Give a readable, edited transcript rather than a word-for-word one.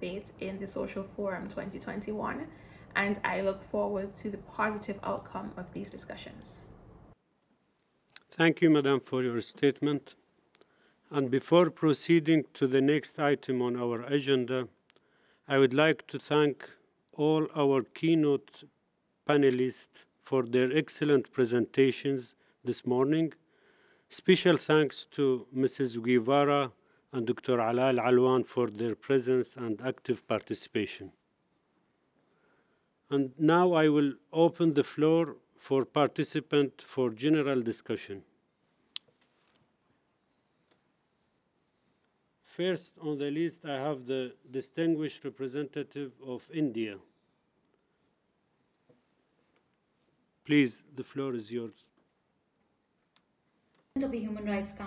participate in the Social Forum 2021, and I look forward to the positive outcome of these discussions. Thank you, Madam, for your statement. And before proceeding to the next item on our agenda, I would like to thank all our keynote panelists for their excellent presentations this morning. Special thanks to Mrs. Guevara and Dr. Ala Al-Alwan for their presence and active participation. And now I will open the floor for participants for general discussion. First on the list, I have the distinguished representative of India. Please, the floor is yours. Of the Human Rights